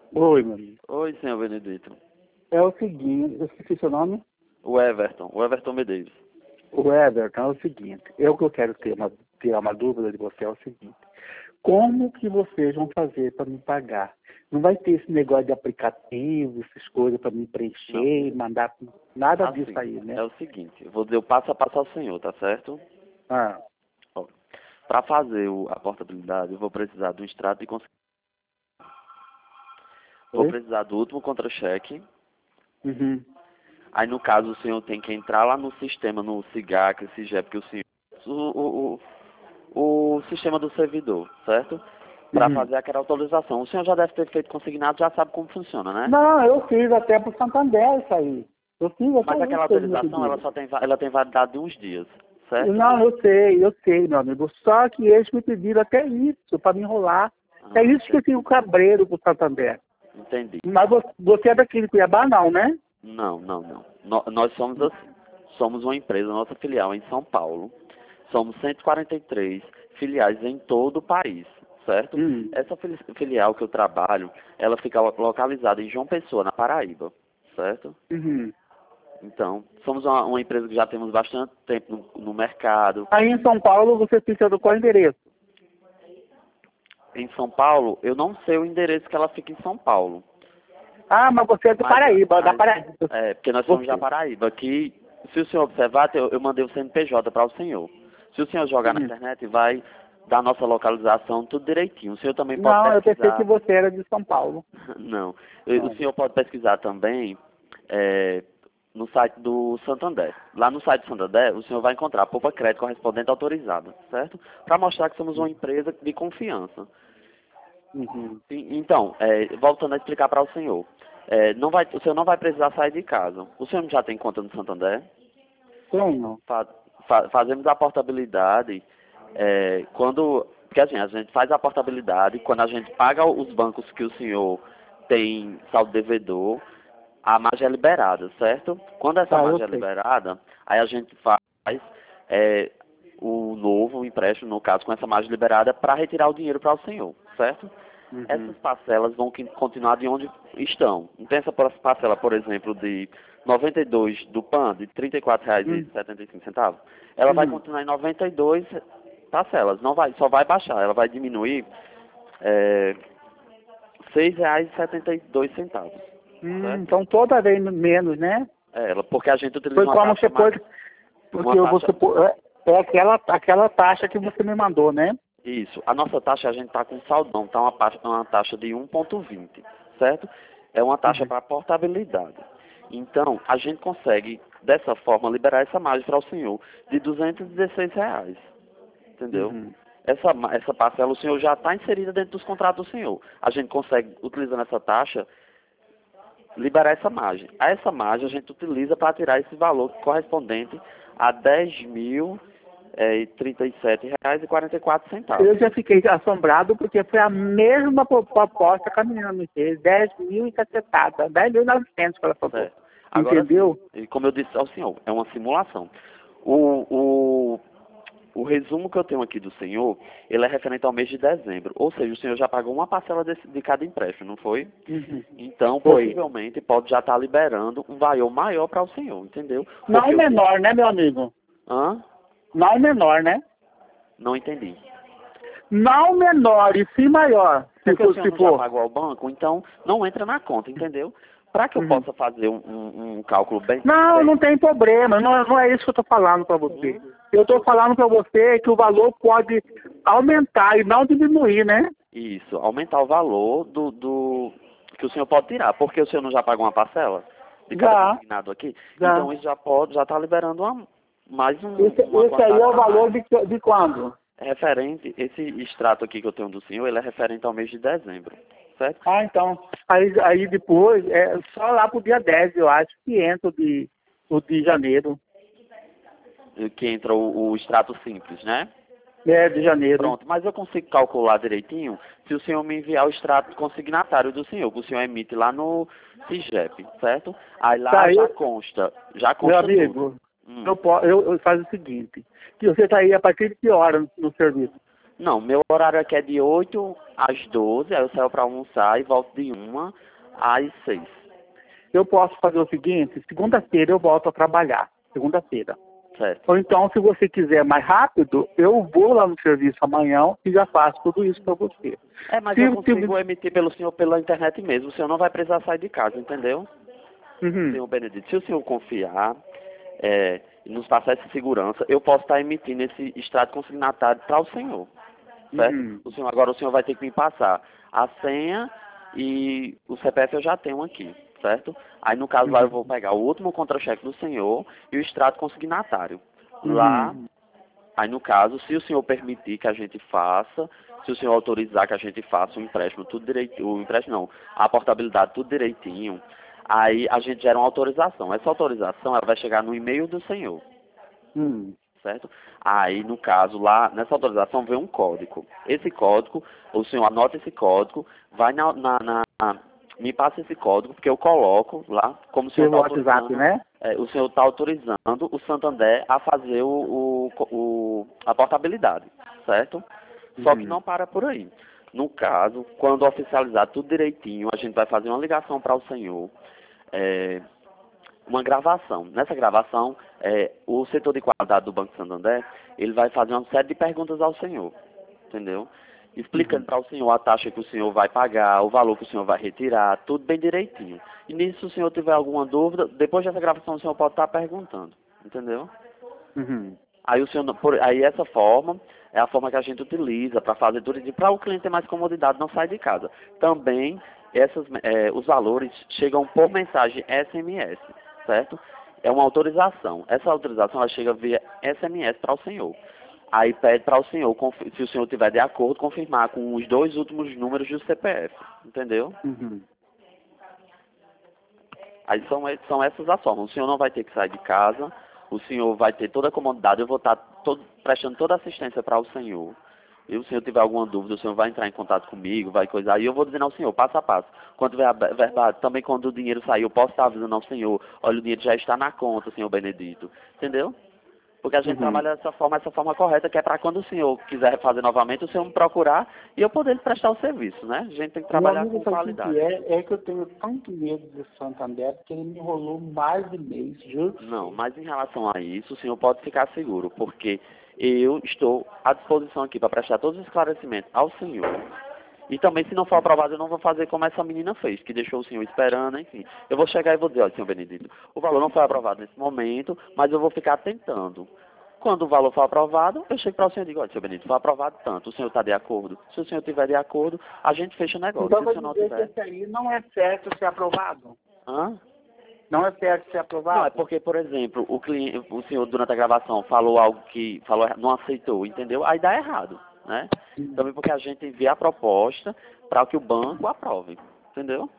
Oi, meu amigo. Oi, senhor Benedito. É o seguinte, eu esqueci seu nome? O Everton Medeiros. O Everton, é o seguinte, que eu quero tirar uma dúvida de você é o seguinte. Como que vocês vão fazer para me pagar? Não vai ter esse negócio de aplicativo, essas coisas para me preencher, mandar nada disso aí, né? É o seguinte, eu vou dizer o passo a passo ao senhor, tá certo? Ah, Para fazer a portabilidade, eu vou precisar do extrato de vou oi? precisar do último contra-cheque. Uhum. Aí, no caso, o senhor tem que entrar lá no sistema, no SIGAC, CIGEP, que o senhor... O sistema do servidor, certo? Para Uhum. fazer aquela atualização. O senhor já deve ter feito consignado, já sabe como funciona, né? Não, eu fiz até pro Santander isso aí. Eu fiz até Mas aquela isso que eles me atualização, pediram. ela tem validade de uns dias, certo? Não, eu sei, meu amigo. Só que eles me pediram até isso, para me enrolar. É isso que eu Entendi. tenho cabreiro pro Santander. Entendi. Mas você é daqui de Cuiabá, não, né? Não. Nós somos assim. Somos uma empresa, nossa filial é em São Paulo. Somos 143 filiais em todo o país, certo? Hum. Essa filial que eu trabalho, ela fica localizada em João Pessoa, na Paraíba, certo? Uhum. Então, somos uma empresa que já temos bastante tempo no mercado. Aí em São Paulo você fica do qual endereço? Em São Paulo, eu não sei o endereço que ela fica em São Paulo. Ah, mas você é do Paraíba, da Mas Paraíba. porque nós somos da Você. Paraíba. Aqui, se o senhor observar, eu mandei o CNPJ para o senhor. Se o senhor jogar na Uhum. internet, vai dar nossa localização tudo direitinho. O senhor também pode Não, eu pensei que pesquisar. você era de São Paulo. Não. O Não. senhor pode pesquisar também no site do Santander. Lá no site do Santander, o senhor vai encontrar a Poupa Crédito correspondente autorizada, certo? Para mostrar que somos uma empresa de confiança. Uhum. Então, voltando a explicar para o senhor. O senhor não vai precisar sair de casa. O senhor já tem conta no Santander? Tenho. Fazemos a portabilidade quando... Porque assim, a gente faz a portabilidade quando a gente paga os bancos que o senhor tem saldo devedor, a margem é liberada, certo? Quando essa Tá, eu margem é sei. liberada, aí a gente faz é, o novo empréstimo, no caso, com essa margem liberada, para retirar o dinheiro para o senhor, certo? Uhum. Essas parcelas vão continuar de onde estão. Não tem essa parcela, por exemplo, de 92 do PAN, de R$ Uhum. 34,75. Ela vai Uhum. continuar em 92 parcelas. Não vai, só vai baixar. Ela vai diminuir R$ 6,72. Certo? Então toda vez menos, né? Porque a gente utiliza Foi uma como taxa você pôs, uma porque taxa. é aquela taxa que você me mandou, né? Isso. A nossa taxa, a gente está com saldão, tá uma taxa de 1,20, certo? É uma taxa Uhum. para portabilidade. Então, a gente consegue, dessa forma, liberar essa margem para o senhor de R$ 216, entendeu? Uhum. Essa parcela, o senhor já está inserida dentro dos contratos do senhor. A gente consegue, utilizando essa taxa, liberar essa margem. Essa margem a gente utiliza para tirar esse valor correspondente a R$ 10.037,44. Eu já fiquei assombrado porque foi a mesma proposta que a menina me fez, 10 mil e cacetada, 10.900 que ela falou. Certo. Agora sim, Entendeu? e como eu disse ao senhor, é uma simulação. O, o resumo que eu tenho aqui do senhor, ele é referente ao mês de dezembro. Ou seja, o senhor já pagou uma parcela de cada empréstimo, não foi? Uhum. Então, Foi. possivelmente, pode já estar liberando um valor maior para o senhor, entendeu? Não Porque o senhor... menor, né, meu amigo? Hã? Não menor, né? Não entendi. Não menor, e sim maior, se Porque o for. senhor Se não já for. pagou ao banco, então não entra na conta, entendeu? Para que eu Uhum. possa fazer um cálculo Não, bem... não tem problema. Não, não é isso que eu estou falando para você. Hum? Eu estou falando para você que o valor pode aumentar e não diminuir, né? Isso, aumentar o valor do que o senhor pode tirar, porque o senhor não já pagou uma parcela de cada Já, consignado aqui, já. então isso já está liberando uma Esse aí quantidade é o a mais. valor de quando? Esse extrato aqui que eu tenho do senhor, ele é referente ao mês de dezembro, certo? Ah, então. Aí depois, só lá pro dia 10 eu acho, que entra o de janeiro. Que entra o extrato simples, né? É, de janeiro. Pronto, mas eu consigo calcular direitinho se o senhor me enviar o extrato consignatário do senhor, que o senhor emite lá no CIGEP, certo? Aí lá Tá, já meu consta tudo. amigo, eu faço o seguinte, que você está aí a partir de que hora no serviço? Não, meu horário aqui é de 8 às 12, aí eu saio para almoçar e volto de 1 às 6. Eu posso fazer o seguinte, segunda-feira eu volto a trabalhar, segunda-feira. Certo. Ou então, se você quiser mais rápido, eu vou lá no serviço amanhã e já faço tudo isso para você. Mas eu consigo emitir pelo senhor pela internet mesmo. O senhor não vai precisar sair de casa, entendeu? Senhor Benedito, se o senhor confiar e nos passar essa segurança, eu posso estar emitindo esse extrato consignatário para o senhor. Certo? Agora o senhor vai ter que me passar a senha e o CPF eu já tenho aqui, certo? Aí no caso lá eu vou pegar o último contra-cheque do senhor e o extrato consignatário. Lá, aí no caso, se o senhor permitir que a gente faça, se o senhor autorizar que a gente faça o empréstimo tudo direitinho, o empréstimo não, a portabilidade tudo direitinho, aí a gente gera uma autorização. Essa autorização ela vai chegar no e-mail do senhor. Certo? Aí, no caso, lá, nessa autorização vem um código. Esse código, o senhor anota esse código, vai me passa esse código, porque eu coloco lá, como o senhor está autorizando, né? O senhor está autorizando o Santander a fazer a portabilidade, certo? Só que não para por aí. No caso, quando oficializar tudo direitinho, a gente vai fazer uma ligação para o senhor, uma gravação. Nessa gravação, o setor de qualidade do Banco Santander, ele vai fazer uma série de perguntas ao senhor, entendeu? Explicando para o senhor a taxa que o senhor vai pagar, o valor que o senhor vai retirar, tudo bem direitinho. E nisso, se o senhor tiver alguma dúvida, depois dessa gravação o senhor pode estar perguntando, entendeu? Aí, aí essa forma é a forma que a gente utiliza para fazer tudo, para o cliente ter mais comodidade, não sair de casa. Também, os valores chegam por mensagem SMS, certo? É uma autorização. Essa autorização ela chega via SMS para o senhor. Aí pede para o senhor, se o senhor estiver de acordo, confirmar com os 2 últimos números do CPF, entendeu? Aí são essas as formas. O senhor não vai ter que sair de casa, o senhor vai ter toda a comodidade, eu vou estar prestando toda a assistência para o senhor. E se o senhor tiver alguma dúvida, o senhor vai entrar em contato comigo, vai coisar, e eu vou dizendo ao senhor, passo a passo. Quando tiver a verdade, também quando o dinheiro sair, eu posso estar avisando ao senhor, olha, o dinheiro já está na conta, senhor Benedito. Entendeu? Porque a gente trabalha dessa forma correta, que é para quando o senhor quiser fazer novamente, o senhor me procurar e eu poder lhe prestar o serviço, né? A gente tem que trabalhar com qualidade. É que eu tenho tanto medo de Santander, porque ele me enrolou mais de mês, juro. Não, mas em relação a isso, o senhor pode ficar seguro, porque eu estou à disposição aqui para prestar todos os esclarecimentos ao senhor. E também, se não for aprovado, eu não vou fazer como essa menina fez, que deixou o senhor esperando, enfim. Eu vou chegar e vou dizer, olha, senhor Benedito, o valor não foi aprovado nesse momento, mas eu vou ficar tentando. Quando o valor for aprovado, eu chego para o senhor e digo, olha, senhor Benedito, foi aprovado tanto, o senhor está de acordo? Se o senhor estiver de acordo, a gente fecha o negócio. Então, se o senhor não tiver... esse aí não é certo ser aprovado? Hã? Não é certo ser aprovado? Não, é porque, por exemplo, o senhor, durante a gravação, falou algo que não aceitou, entendeu? Aí dá errado, né? Também porque a gente envia a proposta para que o banco aprove, entendeu?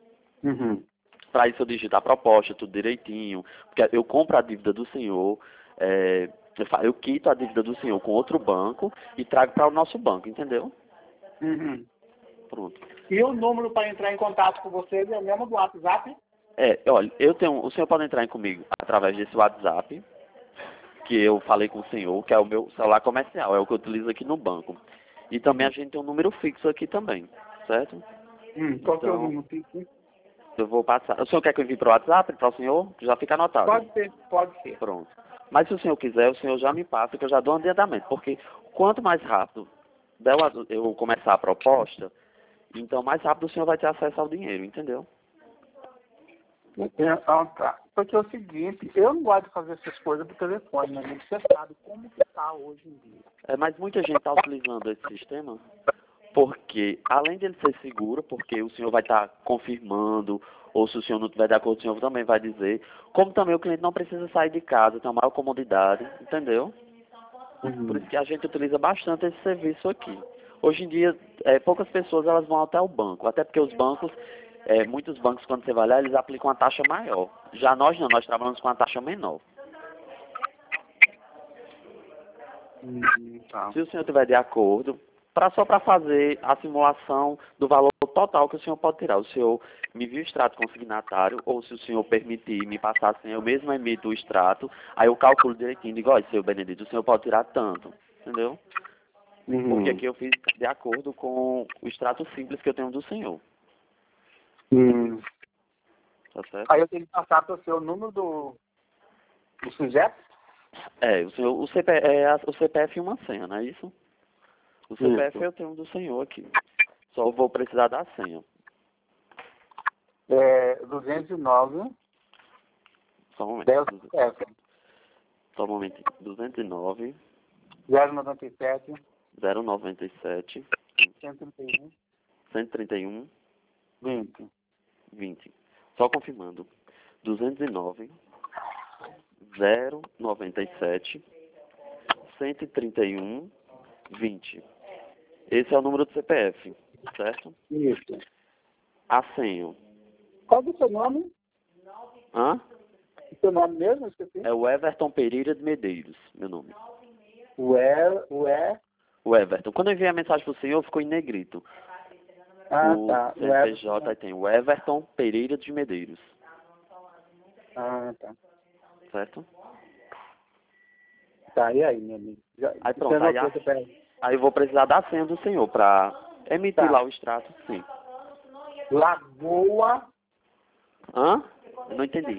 Para isso eu digito a proposta, tudo direitinho, porque eu compro a dívida do senhor, eu quito a dívida do senhor com outro banco e trago para o nosso banco, entendeu? Pronto. E o número para entrar em contato com vocês é o mesmo do WhatsApp? Olha, o senhor pode entrar comigo através desse WhatsApp, que eu falei com o senhor, que é o meu celular comercial, é o que eu utilizo aqui no banco. E também a gente tem um número fixo aqui também, certo? Qual que é o número fixo? Eu vou passar. O senhor quer que eu envie para o WhatsApp, para o senhor? Já fica anotado. Pode ser. Pronto. Mas se o senhor quiser, o senhor já me passa, que eu já dou um adiantamento. Porque quanto mais rápido eu começar a proposta, então mais rápido o senhor vai ter acesso ao dinheiro, entendeu? Tá. Porque é o seguinte, eu não gosto de fazer essas coisas por telefone, né? Você sabe como que está hoje em dia. Mas muita gente está utilizando esse sistema porque, além de ele ser seguro, porque o senhor vai estar confirmando, ou se o senhor não estiver de acordo, o senhor também vai dizer, como também o cliente não precisa sair de casa, tem uma maior comodidade, entendeu? Por isso que a gente utiliza bastante esse serviço aqui. Hoje em dia, poucas pessoas elas vão até o banco, até porque os bancos, muitos bancos, quando você vai lá, eles aplicam uma taxa maior. Já nós não, nós trabalhamos com uma taxa menor. Tá. Se o senhor estiver de acordo, só para fazer a simulação do valor total que o senhor pode tirar. O senhor me envia o extrato consignatário, ou se o senhor permitir me passar assim, eu mesmo emito o extrato, aí eu calculo direitinho, digo, olha, senhor Benedito, o senhor pode tirar tanto, entendeu? Porque aqui eu fiz de acordo com o extrato simples que eu tenho do senhor. Tá certo? Aí eu tenho que passar para o seu número do sujeito? O CPF e uma senha, não é isso? O CPF eu tenho do senhor aqui. Só vou precisar da senha. 209. Só um momento. 10 Só um momentinho. 209 097 097 131 131 20. 20. Só confirmando. 209 097 131 20. Esse é o número do CPF, certo? Isso. A senha. Qual é o seu nome? Hã? O seu nome mesmo? Esqueci. É o Everton Pereira de Medeiros, meu nome. O O Everton. Quando eu enviei a mensagem pro senhor, ficou em negrito. O tá. CNPJ aí tem o Everton Pereira de Medeiros. Tá. Certo? Tá, e aí, meu amigo? Aí pronto, aí eu vou precisar da senha do senhor para emitir lá o extrato, sim. Lagoa. Hã? Eu não entendi.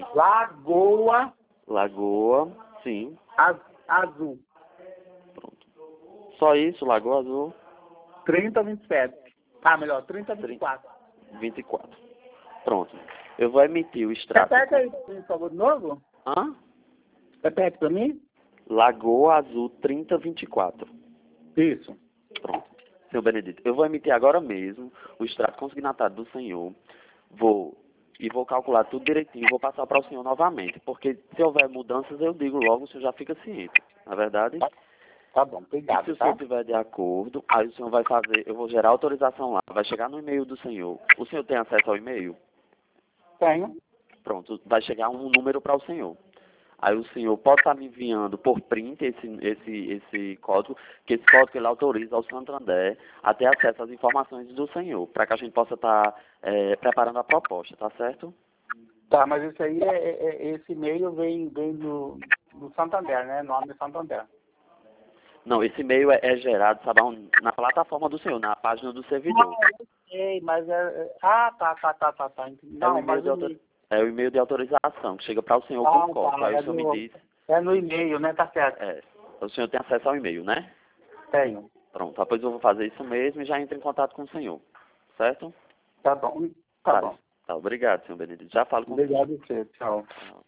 Lagoa, sim. Azul. Pronto. Só isso, Lagoa Azul. 3027. Ah, melhor, 3024. 24. Pronto. Eu vou emitir o extrato. Repete aí, por favor, de novo? Hã? Repete para mim? Lagoa Azul 3024. Isso. Pronto. Senhor Benedito, eu vou emitir agora mesmo o extrato consignatário do senhor. Vou calcular tudo direitinho e vou passar para o senhor novamente. Porque se houver mudanças, eu digo logo, o senhor já fica ciente. Na verdade? Tá bom, E obrigado, se o tá? senhor estiver de acordo, aí o senhor vai fazer, eu vou gerar autorização lá, vai chegar no e-mail do senhor. O senhor tem acesso ao e-mail? Tenho. Pronto, vai chegar um número para o senhor. Aí o senhor pode estar me enviando por print esse código, que esse código ele autoriza ao Santander a ter acesso às informações do senhor, para que a gente possa estar preparando a proposta, tá certo? Tá, mas isso aí esse e-mail vem do Santander, né? Nome do Santander. Não, esse e-mail é gerado, sabe, na plataforma do senhor, na página do servidor. Eu sei, mas tá. Não, mas É o e-mail de autorização, que chega para o senhor com o código. Aí o senhor me diz. É no e-mail, né? Tá certo. O senhor tem acesso ao e-mail, né? Tenho. Pronto, depois eu vou fazer isso mesmo e já entro em contato com o senhor. Certo? Tá bom. Tá bom. Tá, obrigado, senhor Benedito. Já falo com o senhor. Obrigado a você. Tchau. Tchau.